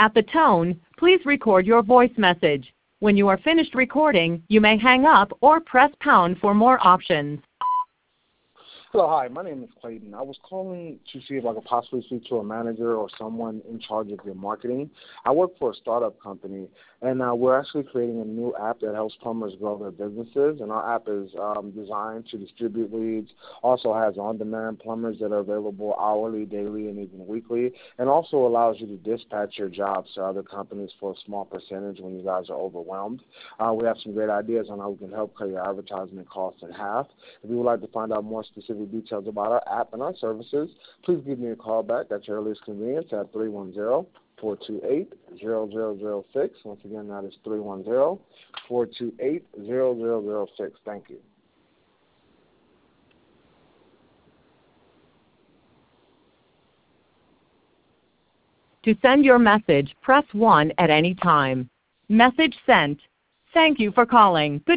At the tone, please record your voice message. When you are finished recording, you may hang up or press pound for more options. Hello, hi. My name is Clayton. I was calling to see if I could possibly speak to a manager or someone in charge of your marketing. I work for a startup company, and we're actually creating a new app that helps plumbers grow their businesses. And our app is designed to distribute leads, also has on-demand plumbers that are available hourly, daily, and even weekly, and also allows you to dispatch your jobs to other companies for a small percentage when you guys are overwhelmed. We have some great ideas on how we can help cut your advertisement costs in half. If you would like to find out more specific details about our app and our services, please give me a call back at your earliest convenience at 310-428-0006. Once again, that is 310-428-0006. Thank you. To send your message, press 1 at any time. Message sent. Thank you for calling.